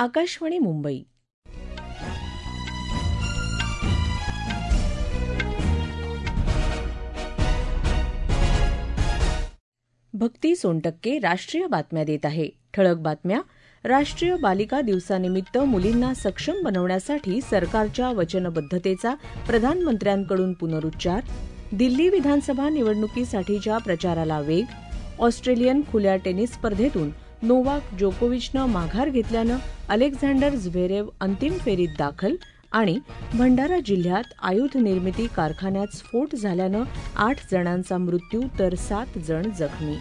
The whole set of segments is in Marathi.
आकाशवाणी मुंबई. भक्ती सोनटक्के राष्ट्रीय बातम्या देत आहे. ठळक बातम्या. राष्ट्रीय बालिका दिवसानिमित्त मुलींना सक्षम बनवण्यासाठी सरकारच्या वचनबद्धतेचा प्रधानमंत्र्यांकडून पुनरुच्चार. दिल्ली विधानसभा निवडणुकीसाठीच्या प्रचाराला वेग. ऑस्ट्रेलियन खुल्या टेनिस स्पर्धेतून नोवाक जोकोविचनं माघार घेतल्यानं अलेक्झांडर झ्वेरेव अंतिम फेरीत दाखल. आणि भंडारा जिल्ह्यात आयुध निर्मिती कारखान्यात स्फोट झाल्यानं 8 जणांचा मृत्यू तर 7 जण जखमी.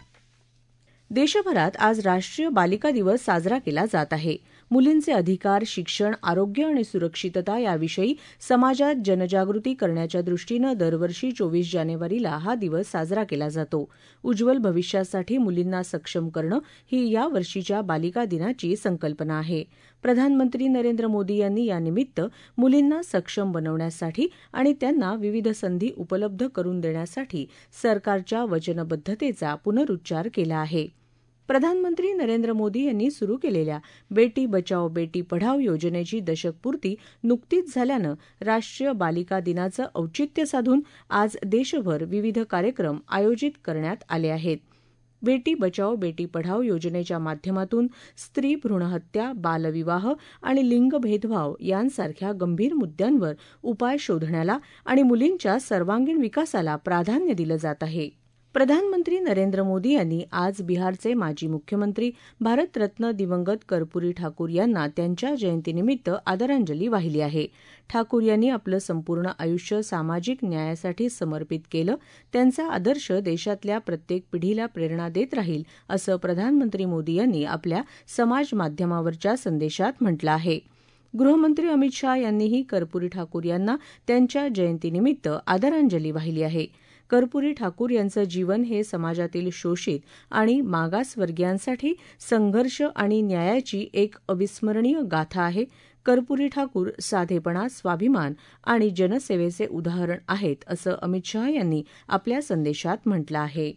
देशभरात आज राष्ट्रीय बालिका दिवस साजरा केला जात आहे. मुलींचे अधिकार, शिक्षण, आरोग्य आणि सुरक्षितता याविषयी समाजात जनजागृती करण्याच्या दृष्टीनं दरवर्षी 24 जानेवारीला हा दिवस साजरा केला जातो. उज्ज्वल भविष्यासाठी मुलींना सक्षम करणं ही या वर्षीच्या बालिका दिनाची संकल्पना आहे. प्रधानमंत्री नरेंद्र मोदी यांनी यानिमित्त मुलींना सक्षम बनवण्यासाठी आणि त्यांना विविध संधी उपलब्ध करून देण्यासाठी सरकारच्या वचनबद्धतेचा पुनरुच्चार केला आहे. प्रधानमंत्री नरेंद्र मोदी यांनी सुरू केलेल्या बेटी बचाओ बेटी पढाओ योजनेची दशकपूर्ती नुकतीच झाल्यानं राष्ट्रीय बालिका दिनाचं औचित्य साधून आज देशभर विविध कार्यक्रम आयोजित करण्यात आले आहेत. बेटी बचाओ बेटी पढाओ योजनेच्या माध्यमातून स्त्री भ्रूणहत्या, बालविवाह आणि लिंग भेदभाव यांसारख्या गंभीर मुद्द्यांवर उपाय शोधण्याला आणि मुलींच्या सर्वांगीण विकासाला प्राधान्य दिलं जात आहे. प्रधानमंत्री नरेंद्र मोदी यांनी आज बिहारचे माजी मुख्यमंत्री भारतरत्न दिवंगत कर्पूरी ठाकूर यांना त्यांच्या जयंतीनिमित्त आदरांजली वाहिली आहे. ठाकूर यांनी आपलं संपूर्ण आयुष्य सामाजिक न्यायासाठी समर्पित केलं. त्यांचा आदर्श देशातल्या प्रत्येक पिढीला प्रेरणा देत राहील असं प्रधानमंत्री मोदी यांनी आपल्या समाज माध्यमावरच्या संदेशात म्हटलं आहे. गृहमंत्री अमित शाह यांनीही कर्पूरी ठाकूर यांना त्यांच्या जयंतीनिमित्त आदरांजली वाहिली आहे. कर्पूरी ठाकूर यांचं जीवन हे समाजातील शोषित आणि मागासवर्गीयांसाठी संघर्ष आणि न्यायाची एक अविस्मरणीय गाथा आहे. कर्पूरी ठाकूर साधेपणा, स्वाभिमान आणि जनसेवेचे उदाहरण आहेत असं अमित शाह यांनी आपल्या संदेशात म्हटलं आहे.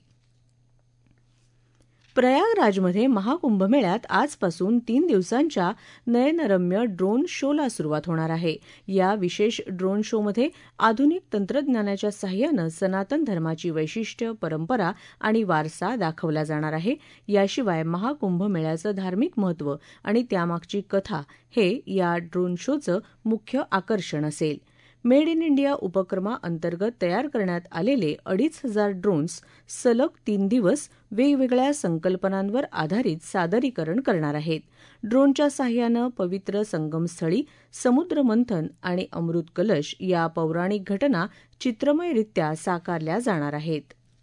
प्रयागराजमध्ये महाकुंभमेळ्यात आजपासून 3 दिवसांच्या नयनरम्य ड्रोन शोला सुरुवात होणार आहे. या विशेष ड्रोन शोमध्ये आधुनिक तंत्रज्ञानाच्या सहाय्यानं सनातन धर्माची वैशिष्ट्य, परंपरा आणि वारसा दाखवला जाणार आहे. याशिवाय महाकुंभमेळ्याचं धार्मिक महत्त्व आणि त्यामागची कथा हे या ड्रोन शोचं मुख्य आकर्षण असेल. मेड इन इंडिया उपक्रमाअंतर्गत तयार करण्यात आलेले 2,500 ड्रोन्स सलग 3 दिवस वेगवेगळ्या संकल्पनांवर आधारित सादरीकरण करणार आहेत. ड्रोनच्या साहाय्यानं पवित्र संगमस्थळी, समुद्रमंथन आणि अमृत कलश या पौराणिक घटना चित्रमयरित्या साकारल्या जाणार आहेत.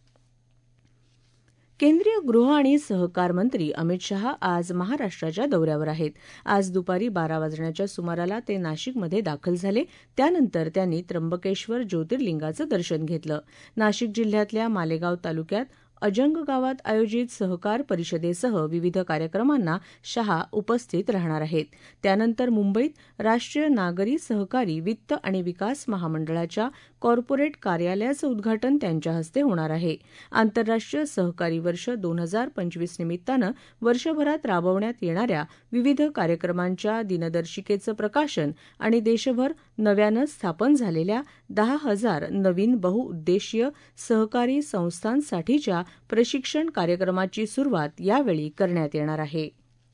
केंद्रीय गृह आणि सहकार मंत्री अमित शहा आज महाराष्ट्राच्या दौऱ्यावर आहेत. आज दुपारी 12 वाजण्याच्या सुमाराला ते नाशिकमध्ये दाखल झाले. त्यानंतर त्यांनी त्र्यंबकेश्वर ज्योतिर्लिंगाचं दर्शन घेतलं. नाशिक जिल्ह्यातल्या मालेगाव तालुक्यात अजंग गावात आयोजित सहकार परिषदेसह विविध कार्यक्रमांना शहा उपस्थित राहणार आहेत. त्यानंतर मुंबईत राष्ट्रीय नागरी सहकारी वित्त आणि विकास महामंडळाच्या कॉर्पोरेट कार्यालयाचं उद्घाटन त्यांच्या हस्ते होणार आहे. आंतरराष्ट्रीय सहकारी वर्ष 2025 निमित्तानं वर्षभरात राबवण्यात येणाऱ्या विविध कार्यक्रमांच्या दिनदर्शिकेचं प्रकाशन आणि देशभर नव्यानं स्थापन झालेल्या 10,000 नवीन बहुउद्देशीय सहकारी संस्थांसाठीच्या प्रशिक्षण कार्यक्रमाची सुरुवात यावेळी करण्यात येणार आहे.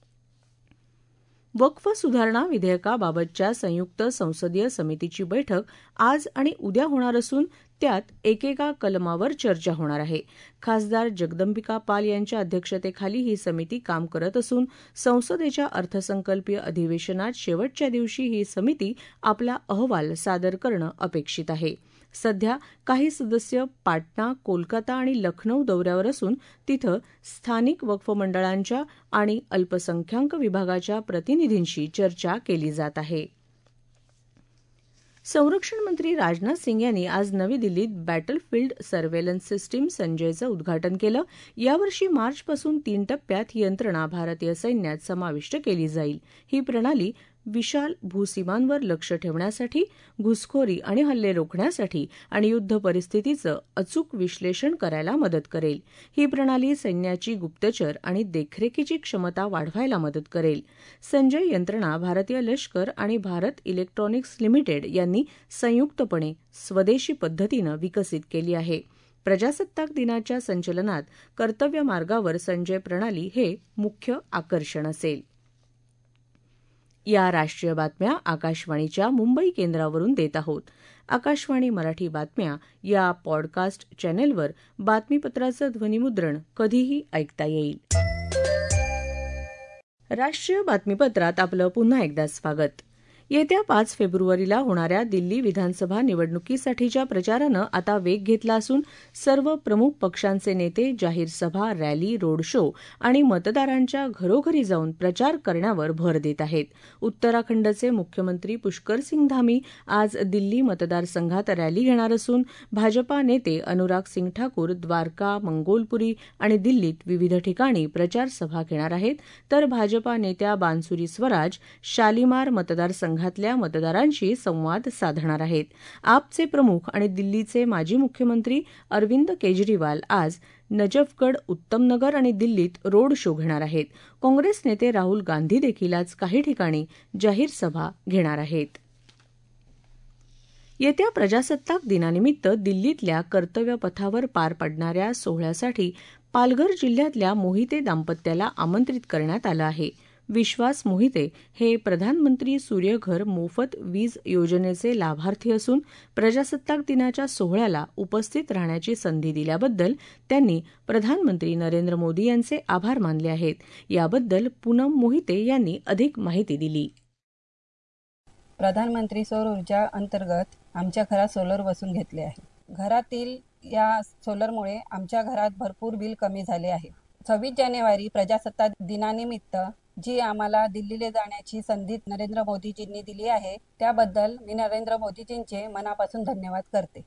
वक्फ सुधारणा विधेयकाबाबतच्या संयुक्त संसदीय समितीची बैठक आज आणि उद्या होणार असून त्यात एकेका कलमावर चर्चा होणार आहे. खासदार जगदंबिका पाल यांच्या अध्यक्षतेखाली ही समिती काम करत असून संसदेच्या अर्थसंकल्पीय अधिवेशनात शेवटच्या दिवशी ही समिती आपला अहवाल सादर करणं अपेक्षित आहे. सध्या काही सदस्य पाटणा, कोलकाता आणि लखनौ दौऱ्यावर असून तिथं स्थानिक वक्फ मंडळांच्या आणि अल्पसंख्याक विभागाच्या प्रतिनिधींशी चर्चा केली जात आहे. संरक्षण मंत्री राजनाथ सिंग यांनी आज नवी दिल्लीत बॅटलफील्ड सर्व्हेलन्स सिस्टीम संजयचं उद्घाटन केलं. यावर्षी मार्चपासून 3 टप्प्यात ही यंत्रणा भारतीय सैन्यात समाविष्ट केली जाईल. ही प्रणाली विशाल भूसीमांवर लक्ष ठेवण्यासाठी, घुसखोरी आणि हल्ले रोखण्यासाठी आणि युद्ध परिस्थितीचं अचूक विश्लेषण करायला मदत करेल. ही प्रणाली सैन्याची गुप्तचर आणि देखरेखीची क्षमता वाढवायला मदत करेल. संजय यंत्रणा भारतीय लष्कर आणि भारत इलेक्ट्रॉनिक्स लिमिटेड यांनी संयुक्तपणे स्वदेशी पद्धतीनं विकसित केली आहे. प्रजासत्ताक दिनाच्या संचलनात कर्तव्य मार्गावर संजय प्रणाली हे मुख्य आकर्षण असेल. या राष्ट्रीय बातम्या आकाशवाणीच्या मुंबई केंद्रावरून देत आहोत. आकाशवाणी मराठी बातम्या या पॉडकास्ट चॅनेलवर बातमीपत्राचं ध्वनिमुद्रण कधीही ऐकता येईल. राष्ट्रीय बातमीपत्रात आपलं पुन्हा एकदा स्वागत. येत्या 5 फेब्रुवारीला होणाऱ्या दिल्ली विधानसभा निवडणुकीसाठीच्या प्रचारानं आता वेग घेतला असून सर्व प्रमुख पक्षांचे नेते जाहीर सभा, रॅली, रोड शो आणि मतदारांच्या घरोघरी जाऊन प्रचार करण्यावर भर देत आहेत. उत्तराखंडचे मुख्यमंत्री पुष्कर सिंग धामी आज दिल्ली मतदारसंघात रॅली घेणार असून भाजपा नेते अनुराग सिंग ठाकूर द्वारका, मंगोलपुरी आणि दिल्लीत विविध ठिकाणी प्रचार सभा घेणार आहेत. तर भाजपा नेत्या बान्सुरी स्वराज शालिमार मतदारसंघातल्या मतदारांशी संवाद साधणार आहेत. आपचे प्रमुख आणि दिल्लीचे माजी मुख्यमंत्री अरविंद केजरीवाल आज नजफगड, उत्तमनगर आणि दिल्लीत रोड शो घेणार आहेत. काँग्रेस नेते राहुल गांधी देखील आज काही ठिकाणी जाहीर सभा घेणार आहेत. येत्या प्रजासत्ताक दिनानिमित्त दिल्लीतल्या कर्तव्य पथावर पार पडणाऱ्या सोहळ्यासाठी पालघर जिल्ह्यातल्या मोहिते दाम्पत्याला आमंत्रित करण्यात आलं आहे. विश्वास मोहिते हे प्रधानमंत्री सूर्यघर मोफत वीज योजनेचे लाभार्थी असून प्रजासत्ताक दिनाच्या सोहळ्याला उपस्थित राहण्याची संधी दिल्याबद्दल त्यांनी प्रधानमंत्री नरेंद्र मोदी यांचे आभार मानले आहेत. याबद्दल पूनम मोहिते यांनी अधिक माहिती दिली. प्रधानमंत्री सौर ऊर्जा अंतर्गत आमच्या घरात सोलर बसवून घेतले आहे. घरातील या सोलरमुळे आमच्या घरात भरपूर बिल कमी झाले आहे. 26 जानेवारी प्रजासत्ताक दिनानिमित्त जी आम्हाला दिल्लीला जाण्याची संधी नरेंद्र मोदीजींनी दिली आहे त्याबद्दल मी नरेंद्र मोदीजींचे मनापासून धन्यवाद करते.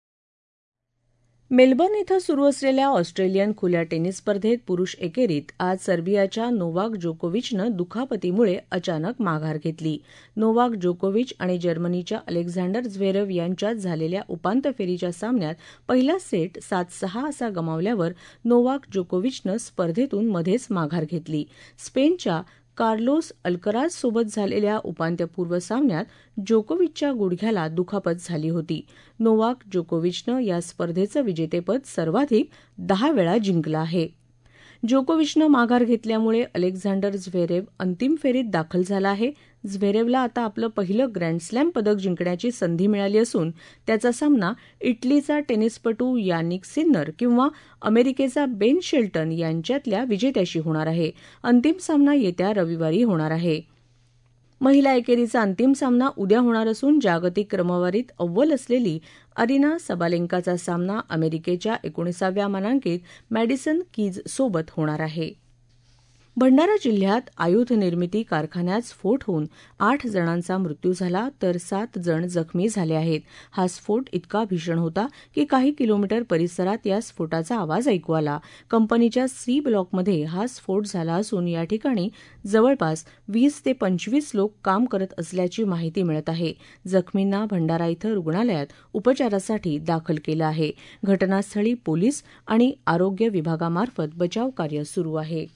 मेलबर्न इथं सुरू असलेल्या ऑस्ट्रेलियन खुल्या टेनिस स्पर्धेत पुरुष एकेरीत आज सर्बियाच्या नोवाक जोकोविचनं दुखापतीमुळे अचानक माघार घेतली. नोवाक जोकोविच आणि जर्मनीच्या अलेक्झांडर झ्वेरेव यांच्यात झालेल्या उपांत्य फेरीच्या सामन्यात पहिला सेट 7-6 असा गमावल्यावर नोवाक जोकोविचनं स्पर्धेतून मध्येच माघार घेतली. स्पेनच्या कार्लोस अल्कराज सोबत झालेल्या उपांत्यपूर्व सामन्यात जोकोविचच्या गुडघ्याला दुखापत झाली होती. नोवाक जोकोविचनं या स्पर्धेचं विजेतेपद सर्वाधिक 10 वेळा जिंकलं आहे. जोकोविचनं माघार घेतल्यामुळे अलेक्झांडर झ्वेरेव अंतिम फेरीत दाखल झाला आहे. झ्वेरेवला आता आपलं पहिलं ग्रँडस्लॅम पदक जिंकण्याची संधी मिळाली असून त्याचा सामना इटलीचा टेनिसपटू यानिक सिन्नर किंवा अमेरिकेचा बेन शेल्टन यांच्यातल्या विजेत्याशी होणार आहे. अंतिम सामना येत्या रविवारी होणार आहे. महिला एकेरीचा अंतिम सामना उद्या होणार असून जागतिक क्रमवारीत अव्वल असलेली अरिना सबालेंकाचा सामना अमेरिकेच्या 19व्या मानांकित मॅडिसन कीज सोबत होणार आहे. भंडारा जिल्ह्यात आयुध निर्मिती कारखान्यात स्फोट होऊन 8 जणांचा मृत्यू झाला तर 7 जण जखमी झाले आहेत. हा स्फोट इतका भीषण होता की काही किलोमीटर परिसरात या स्फोटाचा आवाज ऐकू आला. कंपनीच्या सी ब्लॉकमध्ये हा स्फोट झाला असून या ठिकाणी जवळपास 20 ते 25 लोक काम करत असल्याची माहिती मिळत आहे. जखमींना भंडारा इथं रुग्णालयात उपचारासाठी दाखल केलं आहे. घटनास्थळी पोलीस आणि आरोग्य विभागामार्फत बचाव कार्य सुरू आहे.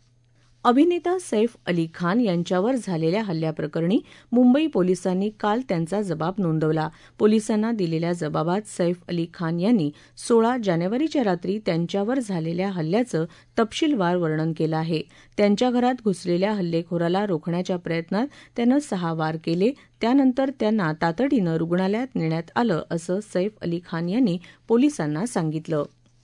अभिनेता सैफ अली खान यांच्यावर झालेल्या हल्ल्याप्रकरणी मुंबई पोलिसांनी काल त्यांचा जबाब नोंदवला. पोलिसांना दिलेल्या जबाबात सैफ अली खान यांनी 16 जानेवारीच्या रात्री त्यांच्यावर झालेल्या हल्ल्याचं तपशीलवार वर्णन केलं आहे. त्यांच्या घरात घुसलेल्या हल्लेखोराला रोखण्याच्या प्रयत्नात त्यानं 6 वार केले. त्यानंतर त्यांना तातडीनं रुग्णालयात नेण्यात आलं असं सैफ अली खान यांनी पोलिसांना सांगितलं.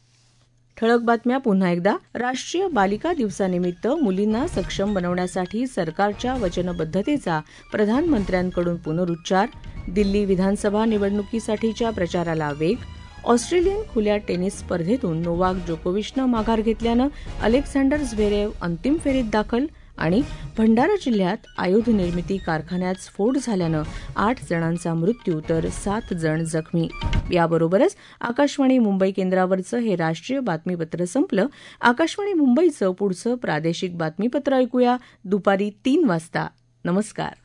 ठळक बातम्या पुन्हा एकदा. राष्ट्रीय बालिका दिवसानिमित्त मुलींना सक्षम बनवण्यासाठी सरकारच्या वचनबद्धतेचा प्रधानमंत्र्यांकडून पुनरुच्चार. दिल्ली विधानसभा निवडणुकीसाठीच्या प्रचाराला वेग. ऑस्ट्रेलियन खुल्या टेनिस स्पर्धेतून नोवाक जोकोविचनं माघार घेतल्यानं अलेक्झांडर झ्वेरेव अंतिम फेरीत दाखल. आणि भंडारा जिल्ह्यात आयुध निर्मिती कारखान्यात स्फोट झाल्यानं 8 जणांचा मृत्यू तर 7 जण जखमी. याबरोबरच आकाशवाणी मुंबई केंद्रावरचं हे राष्ट्रीय बातमीपत्र संपलं. आकाशवाणी मुंबईचं पुढचं प्रादेशिक बातमीपत्र ऐकूया दुपारी 3 वाजता. नमस्कार.